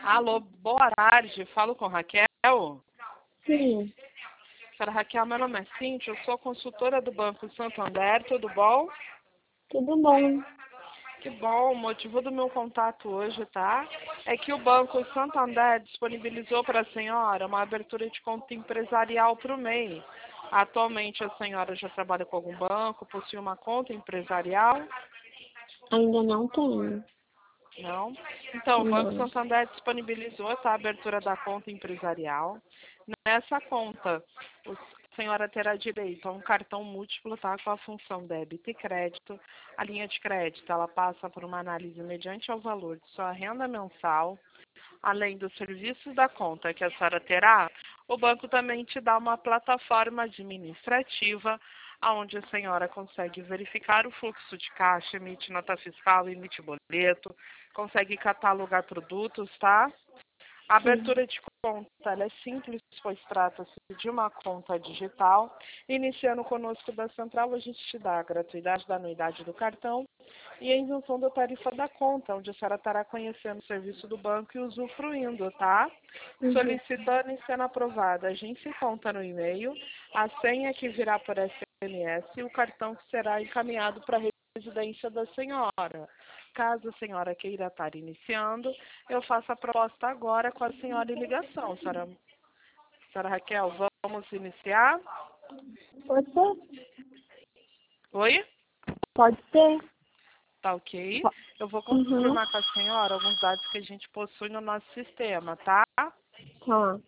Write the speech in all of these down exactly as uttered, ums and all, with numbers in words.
Alô, boa tarde. Falo com Raquel. Sim, Senhora Raquel, meu nome é Cíntia, eu sou consultora do Banco Santander, tudo bom? tudo bom. Que bom, o motivo do meu contato hoje, tá? É que o Banco Santander disponibilizou para a senhora uma abertura de conta empresarial para o M E I. Atualmente a senhora já trabalha com algum banco, possui uma conta empresarial? Ainda não tenho. Não? Então, o Banco Não. Santander disponibilizou essa abertura da conta empresarial. Nessa conta, a senhora terá direito a um cartão múltiplo, tá? Com a função débito e crédito. A linha de crédito, ela passa por uma análise mediante ao valor de sua renda mensal. Além dos serviços da conta que a senhora terá, o banco também te dá uma plataforma administrativa onde a senhora consegue verificar o fluxo de caixa, emite nota fiscal, emite boleto, consegue catalogar produtos, tá? A Sim. abertura de conta ela é simples, pois trata-se de uma conta digital. Iniciando conosco da Central, a gente te dá a gratuidade da anuidade do cartão e a isenção da tarifa da conta, onde a senhora estará conhecendo o serviço do banco e usufruindo, tá? Uhum. Solicitando e sendo aprovada, a gente conta no e-mail, a senha que virá por S M S e o cartão que será encaminhado para a residência da senhora. Caso a senhora queira estar iniciando, eu faço a proposta agora com a senhora em ligação. Senhora, senhora Raquel, vamos iniciar? Pode ser? Oi? Pode ser. Tá ok. Po- Eu vou Uhum. confirmar com a senhora alguns dados que a gente possui no nosso sistema, tá? Tá.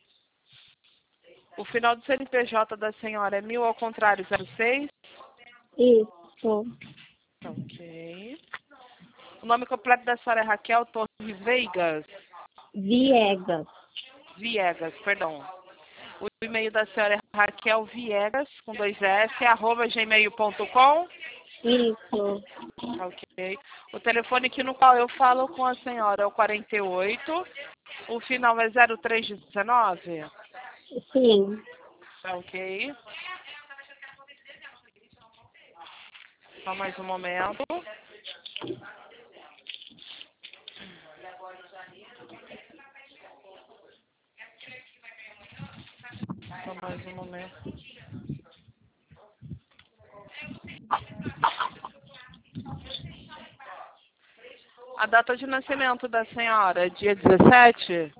O final do C N P J da senhora é mil ao contrário zero seis. Isso. Tá ok. O nome completo da senhora é Raquel Torres Veigas. Viegas. Viegas, perdão. O e-mail da senhora é Raquel Viegas, com dois S, arroba gmail ponto com. Isso. Ok. O telefone aqui no qual eu falo com a senhora é o quarenta e oito. O final é zero três dezenove. Sim. Ok. Só mais um momento. Só mais um momento. A data de nascimento da senhora é dia dezessete?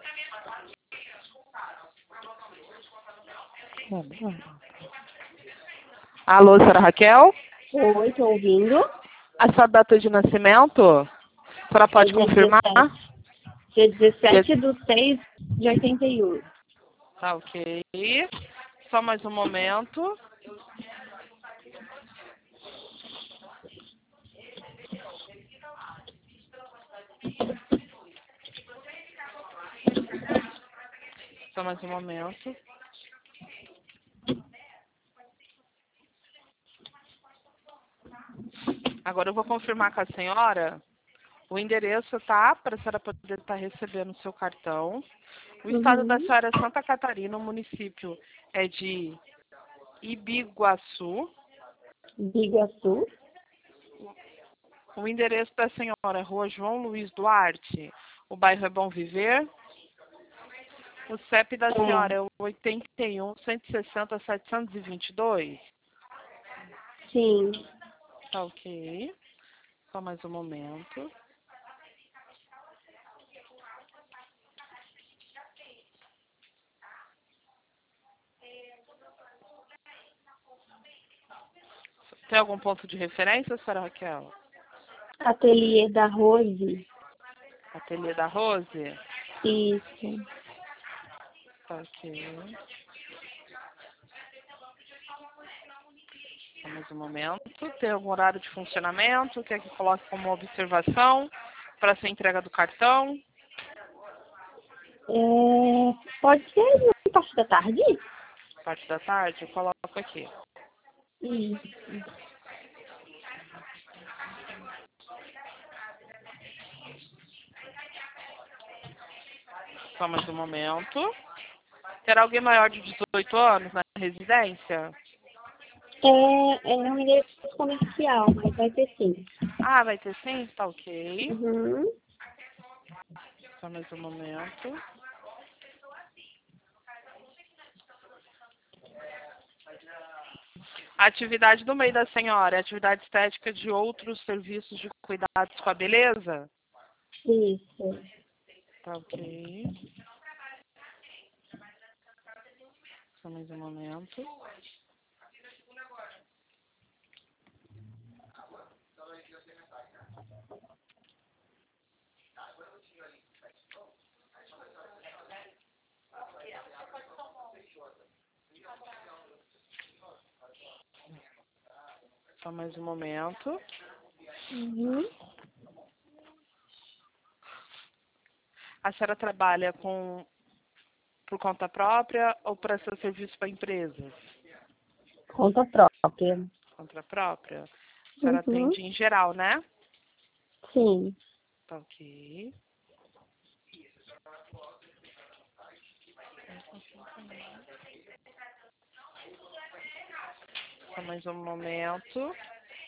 Alô, senhora Raquel? Oi, tô ouvindo. A sua data de nascimento? A senhora É pode dia confirmar? dezessete. Dia dezessete Dia- do seis de oitenta e um. Tá ok. Só mais um momento. Só mais um momento. Agora eu vou confirmar com a senhora o endereço, tá? Para a senhora poder estar recebendo o seu cartão. O estado da Uhum. senhora é Santa Catarina, o município é de Ibiguaçu. Biguaçu. O endereço da senhora é Rua João Luiz Duarte. O bairro é Bom Viver. O C E P da É. senhora é o oitenta e um, cento e sessenta, setecentos e vinte e dois. Sim. Tá ok. Só mais um momento. Tem algum ponto de referência, senhora Raquel? Ateliê da Rose. Ateliê da Rose? Isso. Tá ok. Só mais um momento. Tem algum horário de funcionamento? Quer que coloque como observação para ser entrega do cartão? É, pode ser na parte da tarde? Parte da tarde? Eu coloco aqui. Isso. Só mais um momento. Terá alguém maior de dezoito anos na residência? É, é um endereço comercial, mas vai ter sim. Ah, vai ter sim? Tá ok. Uhum. Só mais um momento. A atividade do meio da senhora é atividade estética de outros serviços de cuidados com a beleza? Isso. Tá ok. Só mais um momento. Só mais um momento. Uhum. A senhora trabalha com por conta própria ou presta serviço para empresas? Conta própria. Conta própria? A senhora Uhum. atende em geral, né? Sim. Tá ok. Só mais um momento.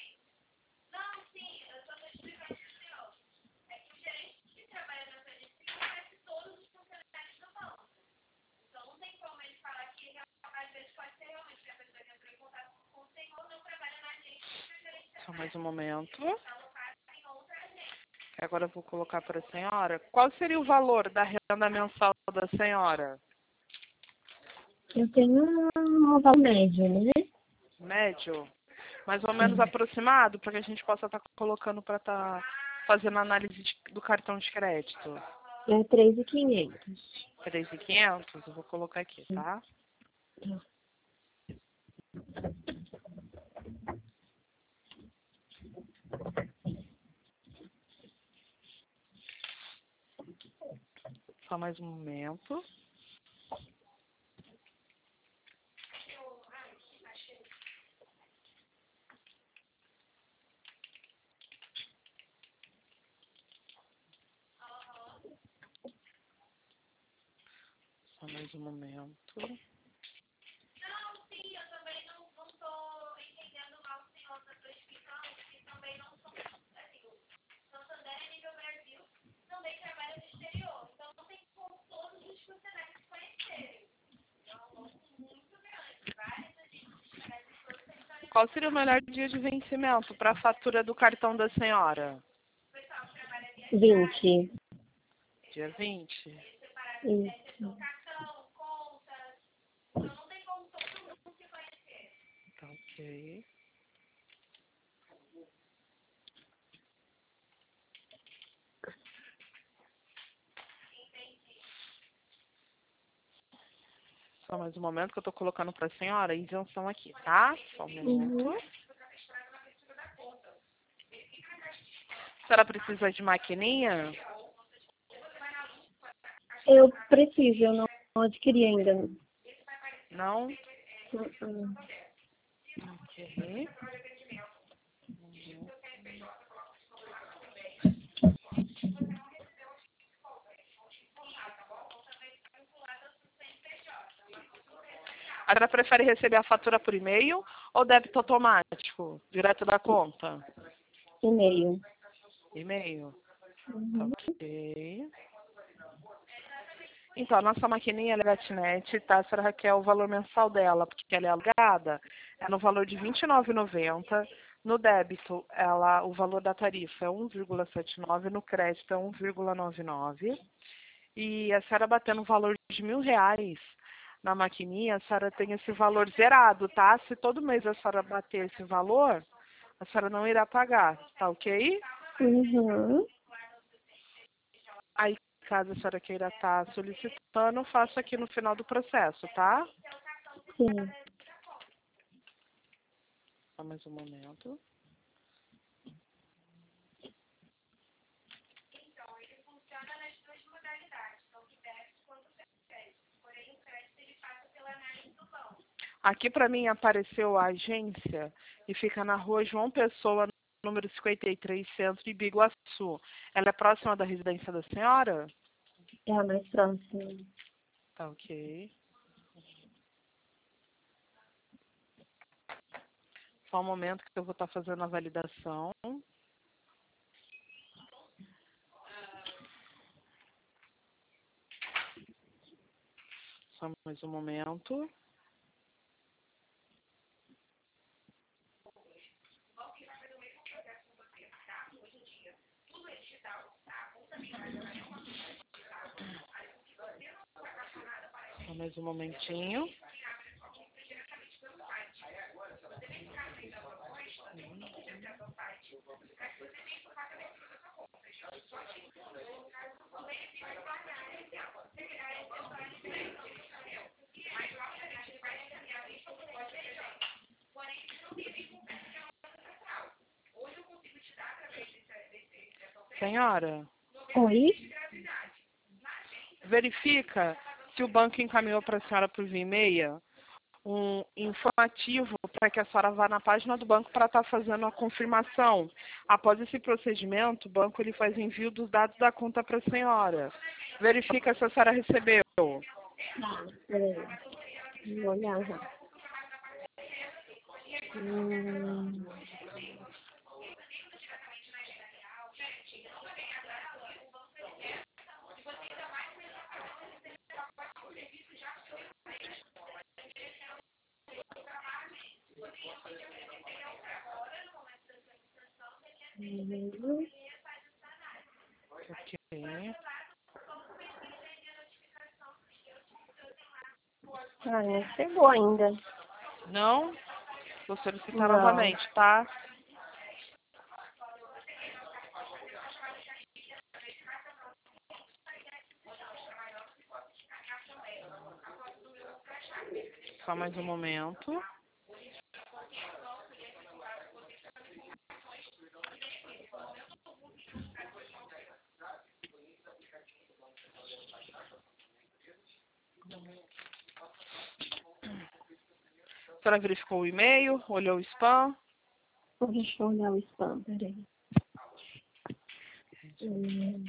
Só mais um momento. Agora eu vou colocar para a senhora. Qual seria o valor da renda mensal da senhora? Eu tenho um valor médio, né? Médio? Mais ou menos Sim. aproximado, para que a gente possa estar colocando para estar fazendo análise de- do cartão de crédito. É três mil e quinhentos. três mil e quinhentos? Eu vou colocar aqui, tá? Só mais um momento. Só mais um momento. Qual seria o melhor dia de vencimento para a fatura do cartão da senhora? vinte. Dia vinte. Isso. Tá ok. Só mais um momento que eu tô colocando para a senhora a isenção aqui, tá? Só um minuto. Uhum. A senhora precisa de maquininha? Eu preciso, eu não adquiri ainda. Não? Uhum. Ok. A senhora prefere receber a fatura por e-mail ou débito automático, direto da conta? E-mail. E-mail. Tá Uhum. ok. Então, a nossa maquininha ela é gatinete, tá? A senhora quer o valor mensal dela, porque ela é alugada, é no valor de vinte e nove reais e noventa centavos. No débito, ela, o valor da tarifa é um vírgula setenta e nove, no crédito é um vírgula noventa e nove. E a senhora batendo um valor de mil reais na maquininha, a senhora tem esse valor zerado, tá? Se todo mês a senhora bater esse valor, a senhora não irá pagar, tá ok? Uhum. Aí, caso a senhora queira estar solicitando, eu faço aqui no final do processo, tá? Sim. Só mais um momento. Aqui para mim apareceu a agência e fica na rua João Pessoa, número cinquenta e três, Centro, Ibiguaçu. Ela é próxima da residência da senhora? É a mais próxima. Tá ok. Só um momento que eu vou estar fazendo a validação. Só mais um momento. Só mais um momentinho. Senhora? Oi? Verifica se o banco encaminhou para a senhora por via e-mail um informativo para que a senhora vá na página do banco para estar fazendo a confirmação. Após esse procedimento, o banco ele faz envio dos dados da conta para a senhora. Verifica se a senhora recebeu. Tá, peraí. Vou olhar já. Hum... Hum... Ok. Ah, não chegou ainda. Não? Vou solicitar Não. novamente, tá? Só mais um momento. A senhora verificou o e-mail, olhou o spam? Deixa eu olhar o spam, peraí. Hum...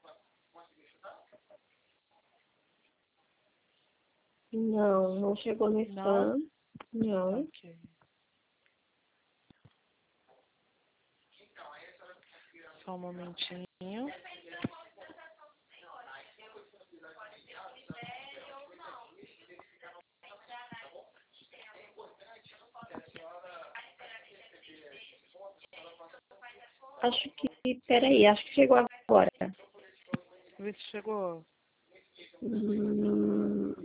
Não, não chegou no spam. Não? Não. Ok. Só um momentinho. Acho que, peraí, acho que chegou agora. Vê se chegou. Hum...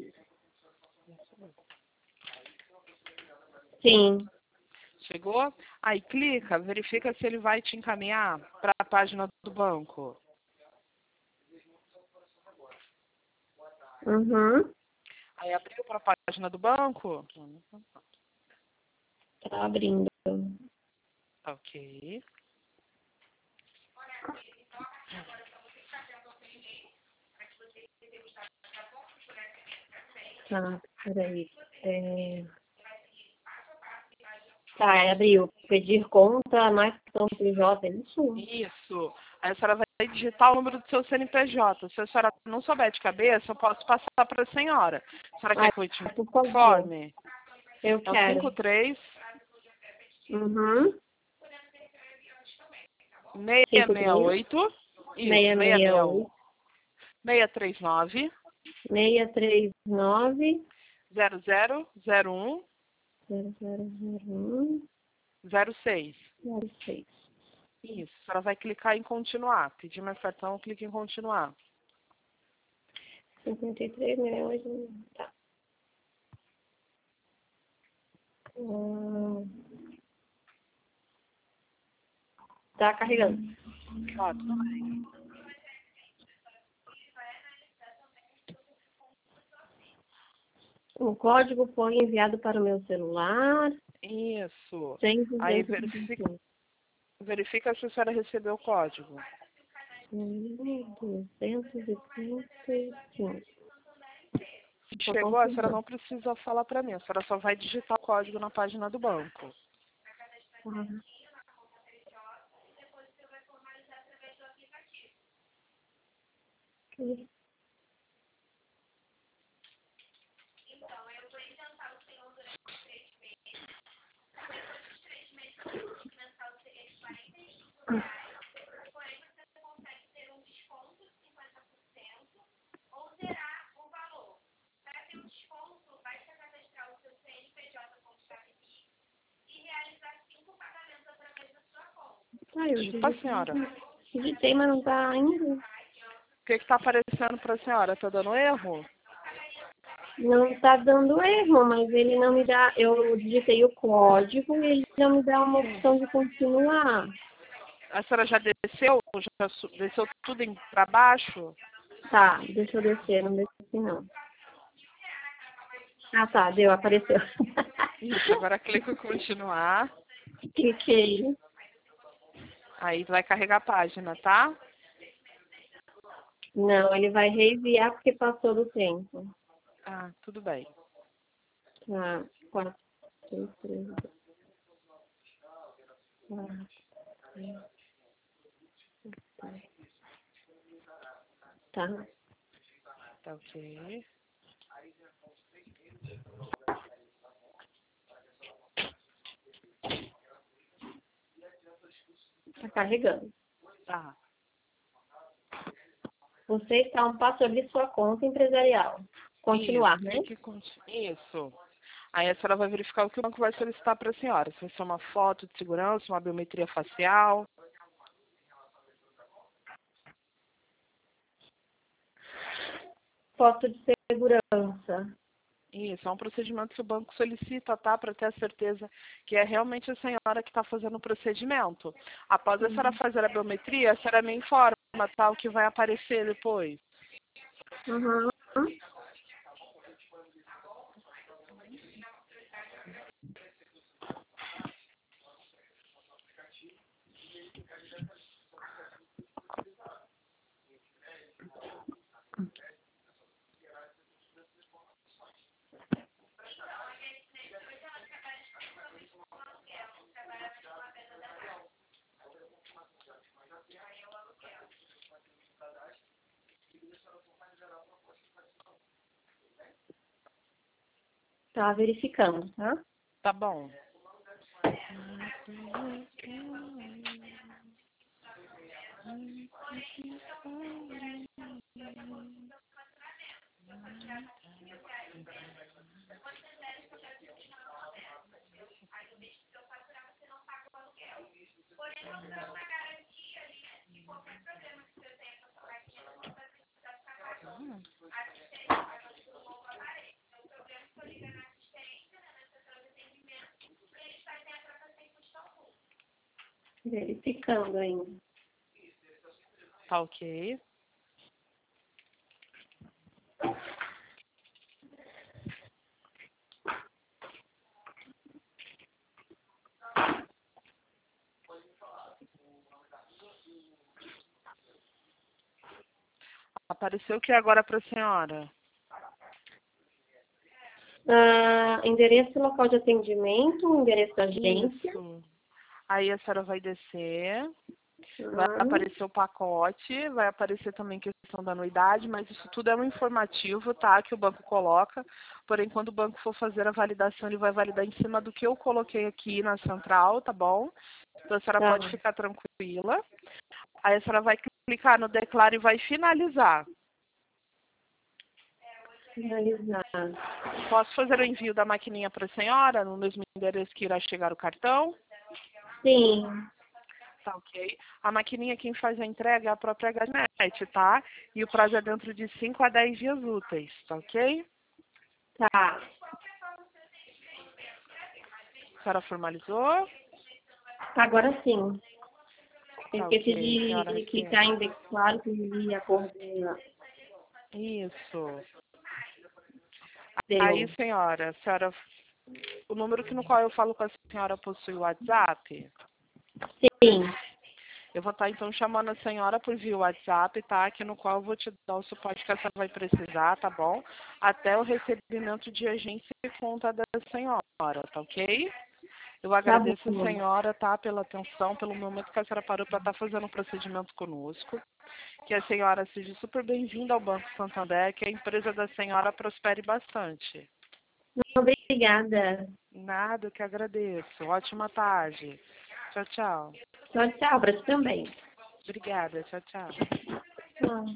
Sim. Chegou? Aí clica, verifica se ele vai te encaminhar para a página do banco. Uhum. Aí abriu para a página do banco? Tá abrindo. Ok. Tá, peraí. É... Tá, abriu. Pedir conta, mais cartão P J, é isso? Isso. Aí a senhora vai digitar o número do seu C N P J. Se a senhora não souber de cabeça, eu posso passar para a senhora. A senhora quer Ah, que eu te por favor. informe? Eu É o quero. cinco três, Uhum. seis cinco seis três, oito, isso, seis seis seis seis oito, oito, seis três nove, seis três nove, zero zero zero um, zero zero zero um, zero seis. zero seis. Isso. A senhora vai clicar em continuar. Pedir mais cartão, clique em continuar. cinquenta e três, sessenta e oito, tá. Hum. Tá carregando. Ó, tudo bem. O código foi enviado para o meu celular. Isso. Sem Aí duzentos e verifica, vinte verifica se a senhora recebeu o código. duzentos e trinta e cinco. Tô Chegou, a senhora confirmando. não precisa falar para mim. A senhora só vai digitar o código na página do banco. Tá. Ok. Ah, eu Digita, digitei, senhora. digitei, mas não tá indo. O que está aparecendo para a senhora? Está dando erro? Não tá dando erro, mas ele não me dá. Eu digitei o código e ele não me dá uma opção de continuar. A senhora já desceu? Já su- desceu tudo para baixo? Tá, deixa eu descer, não desci não. Ah, tá, deu, apareceu. Isso, agora clica em continuar. Cliquei. Aí vai carregar a página, tá? Não, ele vai reenviar porque passou do tempo. Ah, tudo bem. Tá, quatro, seis, três, quatro, três, tá. Tá ok. Tá carregando. Tá. Você está um passo de sua conta empresarial. Continuar, Isso, né? clique em continu- Isso. Aí a senhora vai verificar o que o banco vai solicitar para a senhora. Se vai ser uma foto de segurança, uma biometria facial. Foto de segurança. Isso, é um procedimento que o banco solicita, tá? Para ter a certeza que é realmente a senhora que está fazendo o procedimento. Após a senhora fazer a biometria, a senhora me informa, tá? O que vai aparecer depois. Uhum. Tá verificando, tá? Tá bom. Verificando ainda. Tá ok. Apareceu o que agora para a senhora? Ah, endereço e local de atendimento, endereço da agência. Isso. Aí a senhora vai descer. Vai Uhum. aparecer o pacote, vai aparecer também questão da anuidade, mas isso tudo é um informativo, tá? Que o banco coloca. Porém, quando o banco for fazer a validação, ele vai validar em cima do que eu coloquei aqui na central, tá bom? Então a senhora Tá, pode ficar tranquila. Aí a senhora vai clicar no declaro e vai finalizar. finalizar. Posso fazer o envio da maquininha para a senhora, no mesmo endereço que irá chegar o cartão? Sim, Tá ok. A maquininha quem faz a entrega é a própria Garnet, tá? E o prazo é dentro de cinco a dez dias úteis, tá ok? tá. A senhora formalizou? Agora sim. Eu Tá esqueci ok, a senhora de clicar recebe. em declaro que vi a cor dela. Isso. Aí, Deu. senhora, a senhora, o número que no qual eu falo com a senhora possui o WhatsApp? Sim, Eu vou estar, então, chamando a senhora por via WhatsApp, tá? Que no qual eu vou te dar o suporte que a senhora vai precisar, tá bom? Até o recebimento de agência e conta da senhora, tá ok? Eu tá agradeço a bom. senhora, tá? Pela atenção, pelo momento que a senhora parou para estar fazendo o procedimento conosco. Que a senhora seja super bem-vinda ao Banco Santander, que a empresa da senhora prospere bastante. Obrigada. Nada, eu que agradeço. Ótima tarde. Tchau, tchau. Tchau, tchau, para você também. Obrigada, tchau, tchau. Tchau.